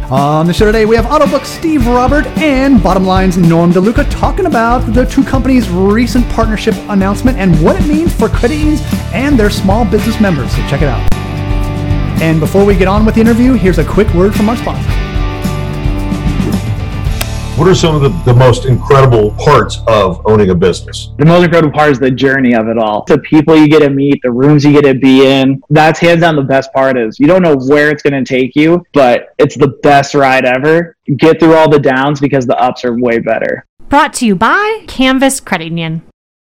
On the show today, we have Autobook's Steve Robert and Bottom Line's Norm DeLuca talking about the two companies' recent partnership announcement and what it means for credit unions and their small business members. So check it out. And before we get on with the interview, here's a quick word from our sponsor. What are some of the most incredible parts of owning a business? The most incredible part is the journey of it all. The people you get to meet, the rooms you get to be in. That's hands down the best part is you don't know where it's going to take you, but it's the best ride ever. Get through all the downs because the ups are way better. Brought to you by Canvas Credit Union.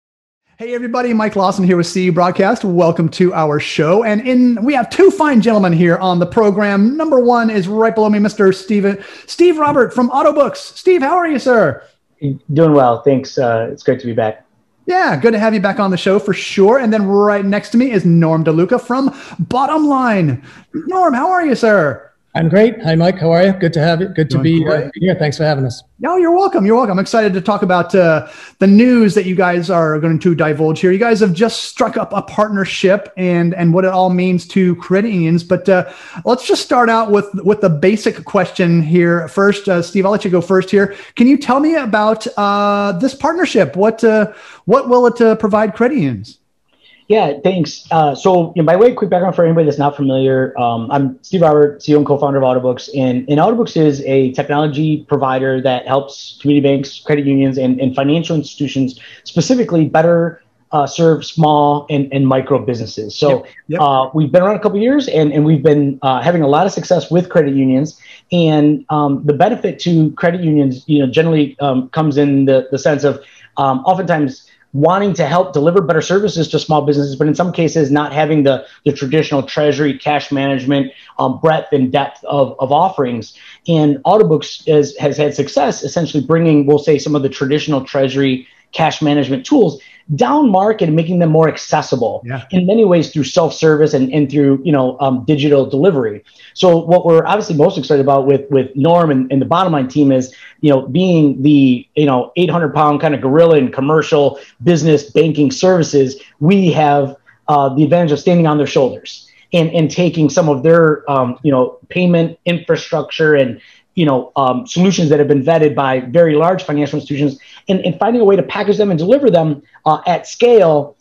Hey everybody, Mike Lawson here with CU Broadcast. Welcome to our show. And we have two fine gentlemen here on the program. Number one is right below me, Mr. Steve Robert from Autobooks. Steve, how are you, sir? Doing well, thanks. It's great to be back. Yeah, good to have you back on the show for sure. And then right next to me is Norm DeLuca from Bottom Line. Norm, how are you, sir? I'm great. Hi, Mike. How are you? Good to have you. Good to be here. Thanks for having us. No, you're welcome. You're welcome. I'm excited to talk about the news that you guys are going to divulge here. You guys have just struck up a partnership and what it all means to credit unions. But let's just start out with the basic question here. First, Steve, I'll let you go first here. Can you tell me about this partnership? What will it provide credit unions? Yeah, thanks. So by way of quick background for anybody that's not familiar, I'm Steve Robert, CEO and co-founder of Autobooks. And Autobooks is a technology provider that helps community banks, credit unions, and financial institutions specifically better serve small and micro businesses. So we've been around a couple of years and we've been having a lot of success with credit unions. And the benefit to credit unions, generally comes in the sense of oftentimes wanting to help deliver better services to small businesses, but in some cases not having the traditional treasury, cash management, breadth and depth of offerings. And Autobooks has had success essentially bringing, we'll say, some of the traditional treasury, cash management tools down market and making them more accessible in many ways through self-service and through digital delivery. So what we're obviously most excited about with Norm and the Bottom Line team is being the 800-pound kind of gorilla in commercial business banking services. We have the advantage of standing on their shoulders and taking some of their payment infrastructure and solutions that have been vetted by very large financial institutions and finding a way to package them and deliver them at scale,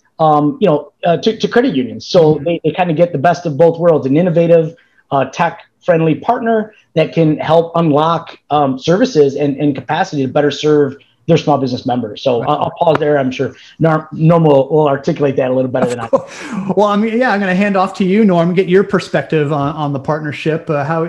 to credit unions. So they kind of get the best of both worlds, an innovative, tech-friendly partner that can help unlock services and capacity to better serve their small business members. So I'll pause there. I'm sure Norm will articulate that a little better than I. Well, I'm going to hand off to you, Norm, get your perspective on the partnership.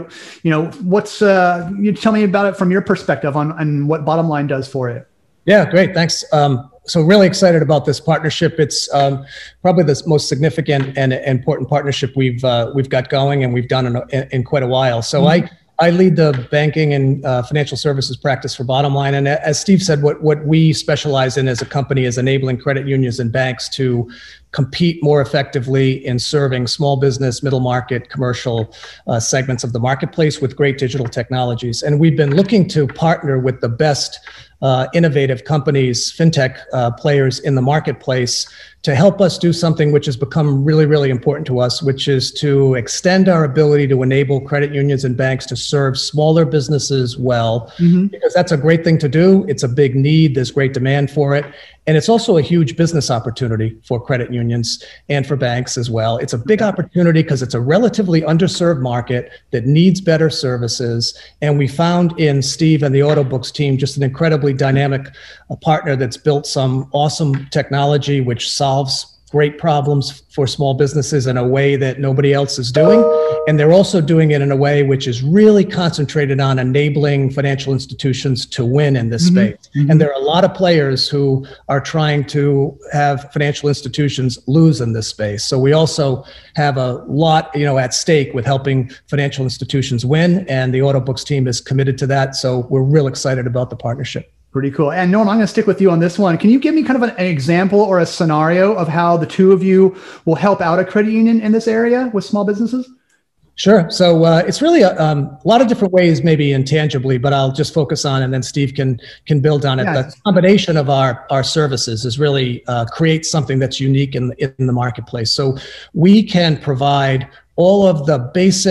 You tell me about it from your perspective on what Bottom Line does for it. Yeah, great. Thanks. So really excited about this partnership. It's probably the most significant and important partnership we've got going and we've done in quite a while. So I lead the banking and financial services practice for Bottom Line. And as Steve said, what we specialize in as a company is enabling credit unions and banks to compete more effectively in serving small business, middle market, commercial segments of the marketplace with great digital technologies. And we've been looking to partner with the best innovative companies, fintech players in the marketplace to help us do something which has become really, really important to us, which is to extend our ability to enable credit unions and banks to serve smaller businesses well, because that's a great thing to do. It's a big need. There's great demand for it. And it's also a huge business opportunity for credit unions and for banks as well. It's a big opportunity because it's a relatively underserved market that needs better services. And we found in Steve and the Autobooks team just an incredibly dynamic partner that's built some awesome technology which solves great problems for small businesses in a way that nobody else is doing. And they're also doing it in a way which is really concentrated on enabling financial institutions to win in this space. And there are a lot of players who are trying to have financial institutions lose in this space. So we also have a lot, at stake with helping financial institutions win. And the Autobooks team is committed to that. So we're real excited about the partnership. Pretty cool. And Norm, I'm going to stick with you on this one. Can you give me kind of an example or a scenario of how the two of you will help out a credit union in this area with small businesses? Sure. So it's really a lot of different ways, maybe intangibly, but I'll just focus on, and then Steve can build on it. Yeah. The combination of our services is really create something that's unique in the marketplace. So we can provide all of the basic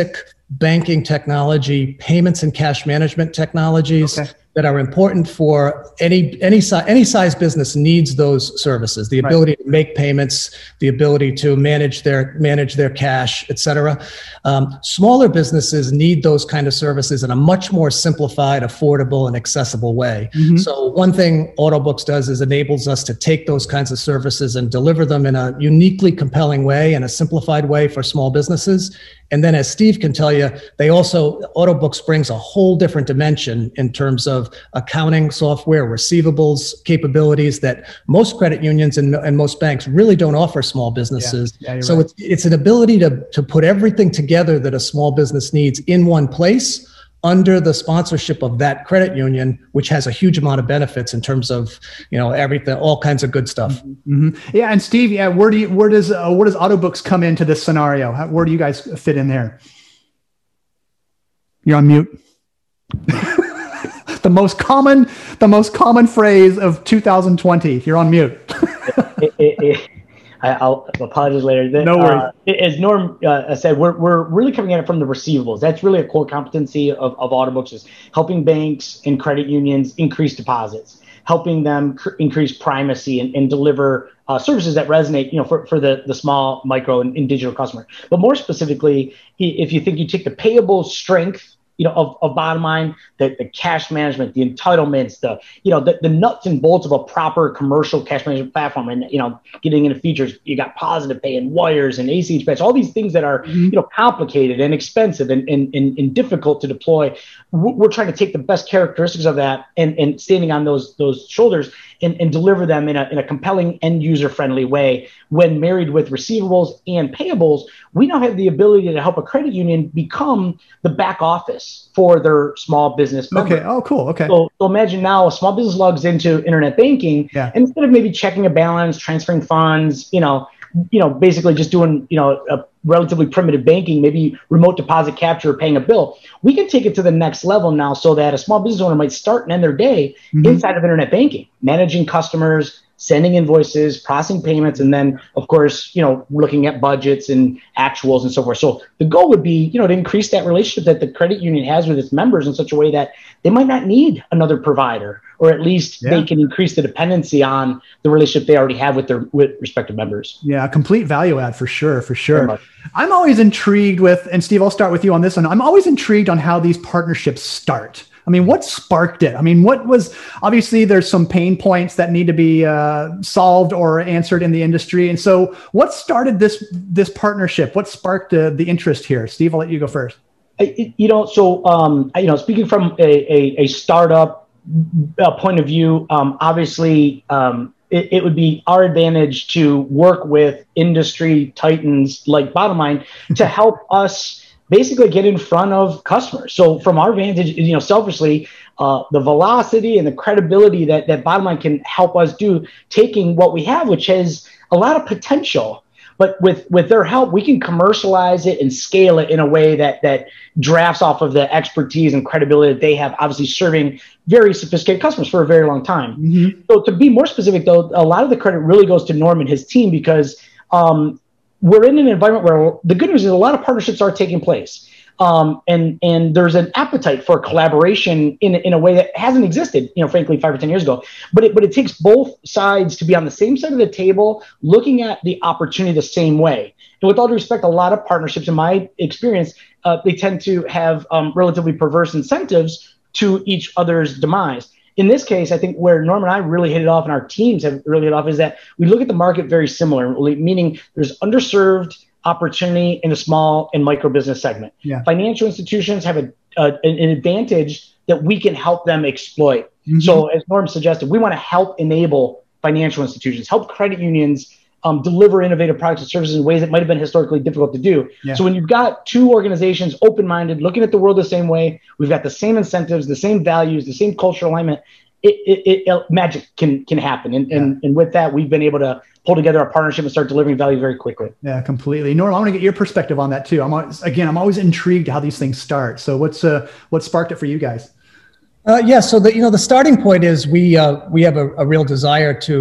banking technology, payments and cash management technologies that are important for any size business needs those services. The ability to make payments, the ability to manage their cash, et cetera. Smaller businesses need those kind of services in a much more simplified, affordable, and accessible way. So one thing Autobooks does is enables us to take those kinds of services and deliver them in a uniquely compelling way and a simplified way for small businesses. And then, as Steve can tell you, Autobooks brings a whole different dimension in terms of accounting software, receivables capabilities that most credit unions and most banks really don't offer small businesses. So right. It's an ability to put everything together that a small business needs in one place under the sponsorship of that credit union, which has a huge amount of benefits in terms of, everything, all kinds of good stuff. Yeah. And Steve, where does Autobooks come into this scenario? Where do you guys fit in there? You're on mute. The most common phrase of 2020. You're on mute. I'll apologize later. No worries. As Norm said, we're really coming at it from the receivables. That's really a core competency of Autobooks, is helping banks and credit unions increase deposits, helping them increase primacy and deliver services that resonate, for the small, micro, and digital customer. But more specifically, if you think you take the payable strength, of bottom line, the cash management, the entitlements, the nuts and bolts of a proper commercial cash management platform, and getting into features, you got positive pay and wires and ACH patch, all these things that are complicated and expensive and difficult to deploy. We're trying to take the best characteristics of that and standing on those shoulders and deliver them in a compelling end user friendly way. When married with receivables and payables, we now have the ability to help a credit union become the back office for their small business member. Okay. Oh, cool. Okay. So imagine now a small business logs into internet banking, and instead of maybe checking a balance, transferring funds, basically just doing, a relatively primitive banking, maybe remote deposit capture or paying a bill, we can take it to the next level now, so that a small business owner might start and end their day inside of internet banking, managing customers, sending invoices, processing payments, and then, of course, looking at budgets and actuals and so forth. So the goal would be, to increase that relationship that the credit union has with its members in such a way that they might not need another provider, or at least they can increase the dependency on the relationship they already have with their respective members. Yeah, complete value add for sure. I'm always intrigued with, and Steve, I'll start with you on this one. I'm always intrigued on how these partnerships start. I mean, what sparked it? I mean, obviously there's some pain points that need to be solved or answered in the industry. And so what started this partnership? What sparked the interest here? Steve, I'll let you go first. Speaking from a startup point of view, obviously it would be our advantage to work with industry titans like Bottomline to help us basically get in front of customers. So from our vantage, selfishly, the velocity and the credibility that Bottomline can help us do, taking what we have, which has a lot of potential, but with their help, we can commercialize it and scale it in a way that drafts off of the expertise and credibility that they have, obviously serving very sophisticated customers for a very long time. So to be more specific, though, a lot of the credit really goes to Norm and his team, because we're in an environment where the good news is a lot of partnerships are taking place. And there's an appetite for collaboration in a way that hasn't existed, frankly, 5 or 10 years ago. But it takes both sides to be on the same side of the table, looking at the opportunity the same way. And with all due respect, a lot of partnerships, in my experience, they tend to have relatively perverse incentives to each other's demise. In this case, I think where Norm and I really hit it off, and our teams have really hit it off, is that we look at the market very similar, meaning there's underserved opportunity in the small and micro business segment. Financial institutions have an advantage that we can help them exploit. So as Norm suggested, we want to help enable financial institutions, help credit unions deliver innovative products and services in ways that might have been historically difficult to do. So when you've got two organizations open-minded, looking at the world the same way, we've got the same incentives, the same values, the same cultural alignment, magic can happen. And with that, we've been able to pull together a partnership and start delivering value very quickly. Yeah, completely. Norm, I want to get your perspective on that too. I'm always intrigued how these things start. So what sparked it for you guys? So the starting point is we have a real desire to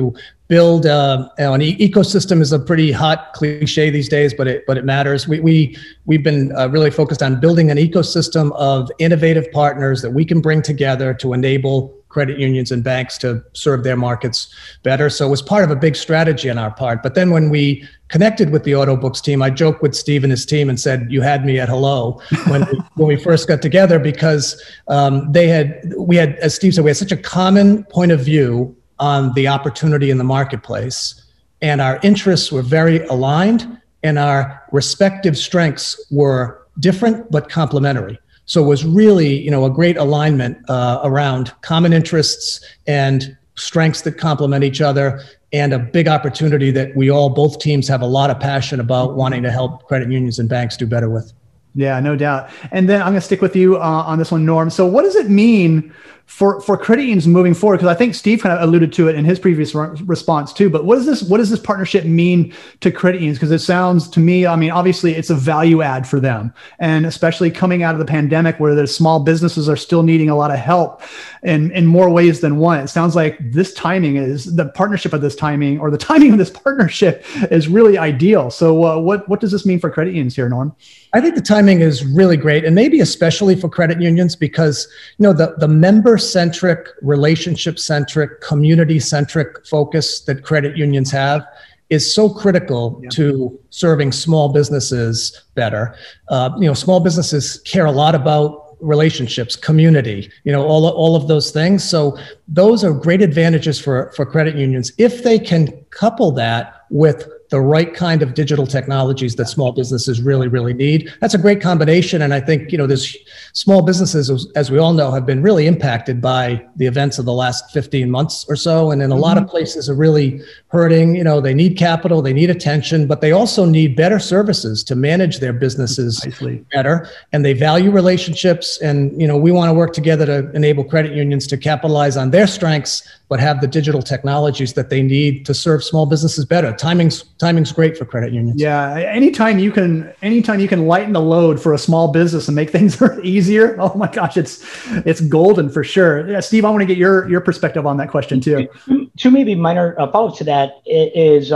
build an ecosystem is a pretty hot cliche these days, but it matters. We've been really focused on building an ecosystem of innovative partners that we can bring together to enable credit unions and banks to serve their markets better. So it was part of a big strategy on our part. But then when we connected with the Autobooks team, I joked with Steve and his team and said, "You had me at hello" when we first got together, because we had, as Steve said, we had such a common point of view on the opportunity in the marketplace, and our interests were very aligned, and our respective strengths were different but complementary. So it was really, a great alignment around common interests and strengths that complement each other, and a big opportunity that both teams have a lot of passion about wanting to help credit unions and banks do better with. Yeah, no doubt. And then I'm going to stick with you on this one, Norm. So what does it mean for credit unions moving forward? Because I think Steve kind of alluded to it in his previous response too. But what does this partnership mean to credit unions? Because it sounds to me, obviously it's a value add for them, and especially coming out of the pandemic where the small businesses are still needing a lot of help in more ways than one. It sounds like the timing of this partnership is really ideal. So what does this mean for credit unions here, Norm? I think the timing is really great, and maybe especially for credit unions, because the member-centric, relationship-centric, community-centric focus that credit unions have is so critical to serving small businesses better. Small businesses care a lot about relationships, community, all of those things. So those are great advantages for credit unions if they can couple that with the right kind of digital technologies that small businesses really, really need. That's a great combination. And I think, there's small businesses, as we all know, have been really impacted by the events of the last 15 months or so. And in a lot of places are really hurting. They need capital, they need attention, but they also need better services to manage their businesses better. And they value relationships. And, we want to work together to enable credit unions to capitalize on their strengths, but have the digital technologies that they need to serve small businesses better. Timing's great for credit unions. Yeah, anytime you can lighten the load for a small business and make things easier, oh my gosh, it's golden for sure. Yeah, Steve, I want to get your perspective on that question too. Two maybe minor follow-ups to that is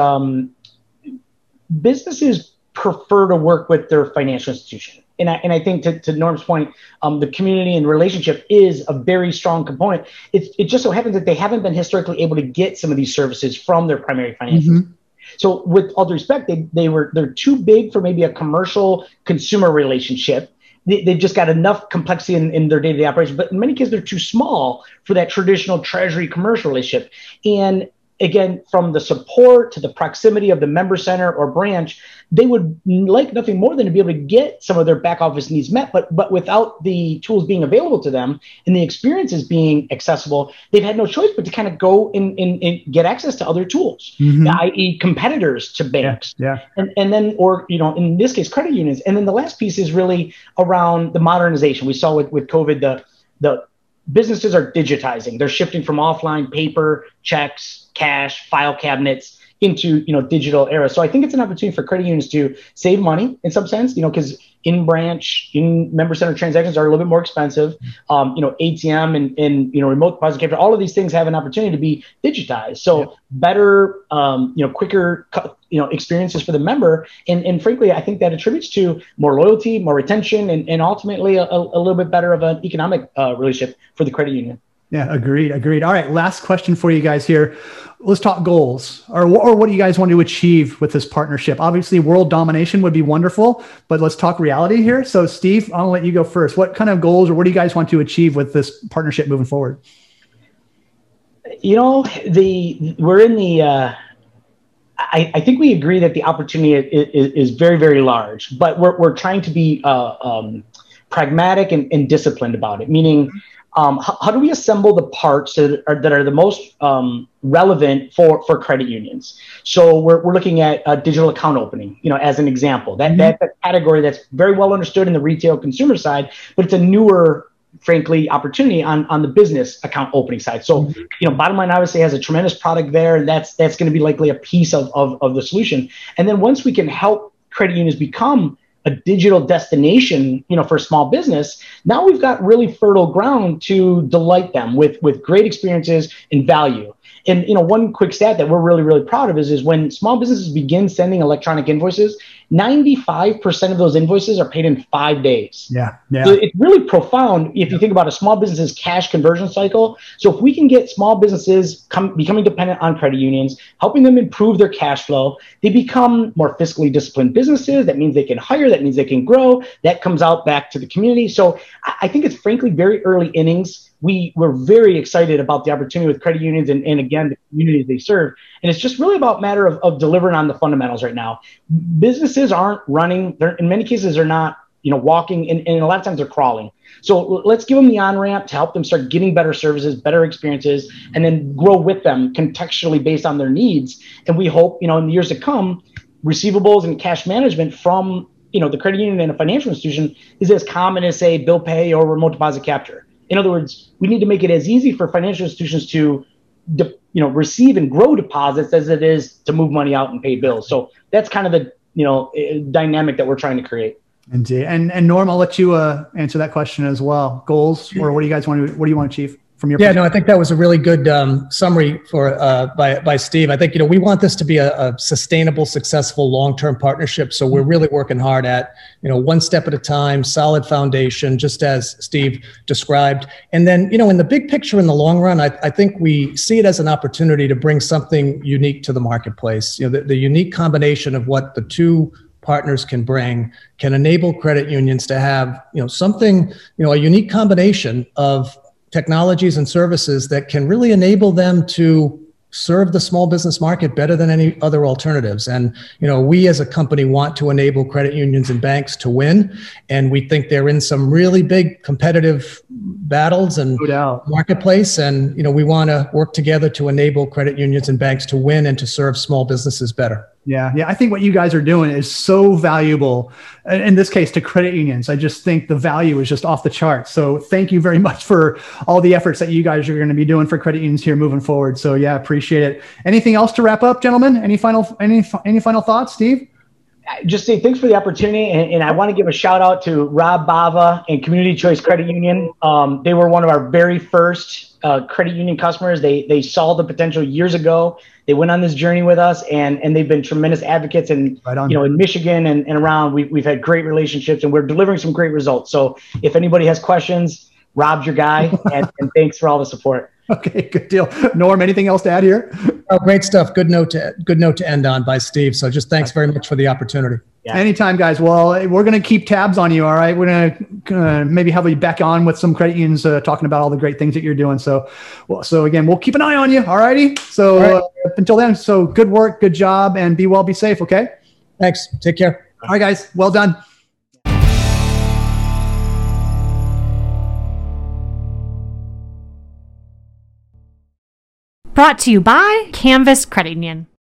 businesses prefer to work with their financial institution. And I think to Norm's point, the community and relationship is a very strong component. It just so happens that they haven't been historically able to get some of these services from their primary financial institution. So with all due respect, they're too big for maybe a commercial consumer relationship. They've just got enough complexity in their day-to-day operation, but in many cases, they're too small for that traditional treasury commercial relationship. And again, from the support to the proximity of the member center or branch, they would like nothing more than to be able to get some of their back office needs met, but without the tools being available to them and the experiences being accessible, they've had no choice but to kind of go and get access to other tools, i.e. competitors to banks. And then, or, in this case, credit unions. And then the last piece is really around the modernization. We saw with COVID, the businesses are digitizing. They're shifting from offline paper, checks, cash, file cabinets into digital era. So I think it's an opportunity for credit unions to save money in some sense, because in member center transactions are a little bit more expensive. ATM and remote deposit capture, all of these things have an opportunity to be digitized. So better, quicker, experiences for the member. And frankly, I think that attributes to more loyalty, more retention, and ultimately a little bit better of an economic relationship for the credit union. Yeah, agreed. All right, last question for you guys here. Let's talk goals, or what do you guys want to achieve with this partnership? Obviously, world domination would be wonderful, but let's talk reality here. So, Steve, I'll let you go first. What kind of goals, or what do you guys want to achieve with this partnership moving forward? We're in the. I think we agree that the opportunity is very, very large, but we're trying to be pragmatic and disciplined about it. Meaning, how do we assemble the parts that are the most relevant for credit unions? So we're looking at digital account opening, as an example. That's a category that's very well understood in the retail consumer side, but it's a newer, frankly, opportunity on the business account opening side. So, Bottom Line obviously has a tremendous product there, and that's going to be likely a piece of the solution. And then once we can help credit unions become a digital destination, for small business, now we've got really fertile ground to delight them with great experiences and value. And one quick stat that we're really, really proud of is when small businesses begin sending electronic invoices, 95% of those invoices are paid in 5 days. Yeah. So it's really profound if you think about a small business's cash conversion cycle. So if we can get small businesses becoming dependent on credit unions, helping them improve their cash flow, they become more fiscally disciplined businesses. That means they can hire, that means they can grow. That comes out back to the community. So I think it's frankly very early innings. We're very excited about the opportunity with credit unions and again, the communities they serve. And it's just really about matter of delivering on the fundamentals right now. Businesses aren't running. In many cases, they're not, walking, and a lot of times they're crawling. So let's give them the on-ramp to help them start getting better services, better experiences, and then grow with them contextually based on their needs. And we hope, in the years to come, receivables and cash management from, the credit union and a financial institution is as common as, say, bill pay or remote deposit capture. In other words, we need to make it as easy for financial institutions to, receive and grow deposits as it is to move money out and pay bills. So that's kind of the, dynamic that we're trying to create. Indeed. And Norm, I'll let you answer that question as well. Goals, or what do you want to achieve from your perspective? No, I think that was a really good summary by Steve. I think, we want this to be a sustainable, successful, long-term partnership. So we're really working hard at, one step at a time, solid foundation, just as Steve described. And then, in the big picture, in the long run, I think we see it as an opportunity to bring something unique to the marketplace. The unique combination of what the two partners can bring can enable credit unions to have, something, a unique combination of technologies and services that can really enable them to serve the small business market better than any other alternatives. And, we as a company want to enable credit unions and banks to win. And we think they're in some really big competitive battles and marketplace. And, we want to work together to enable credit unions and banks to win and to serve small businesses better. Yeah. I think what you guys are doing is so valuable. In this case, to credit unions, I just think the value is just off the charts. So thank you very much for all the efforts that you guys are going to be doing for credit unions here moving forward. So yeah, appreciate it. Anything else to wrap up, gentlemen? Any final thoughts, Steve? Just say thanks for the opportunity, and I want to give a shout out to Rob Bava and Community Choice Credit Union. They were one of our very first credit union customers. They saw the potential years ago. They went on this journey with us, and they've been tremendous advocates. And in Michigan and around, we've had great relationships, and we're delivering some great results. So if anybody has questions, Rob's your guy, and thanks for all the support. Okay, good deal. Norm, anything else to add here? Oh, great stuff. Good note to end on by Steve. So just thanks very much for the opportunity. Yeah. Anytime, guys. Well, we're going to keep tabs on you. All right. We're going to maybe have you back on with some credit unions talking about all the great things that you're doing. So again, we'll keep an eye on you. All righty. So until then, so good work, good job, and be well, be safe. Okay. Thanks. Take care. All right, guys. Well done. Brought to you by Canvas Credit Union.